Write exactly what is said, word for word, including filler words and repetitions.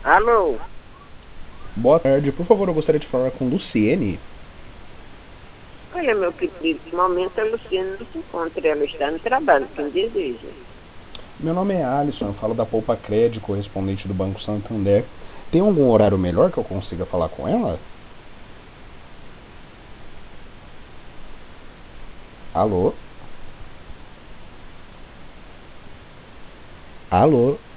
Alô? Boa tarde, por favor, eu gostaria de falar com Luciene. Olha, meu querido, no momento a Luciana não se encontra, ela está no trabalho, quem deseja. Meu nome é Alisson, eu falo da Poupa Crédito, correspondente do Banco Santander. Tem algum horário melhor que eu consiga falar com ela? Alô? Alô?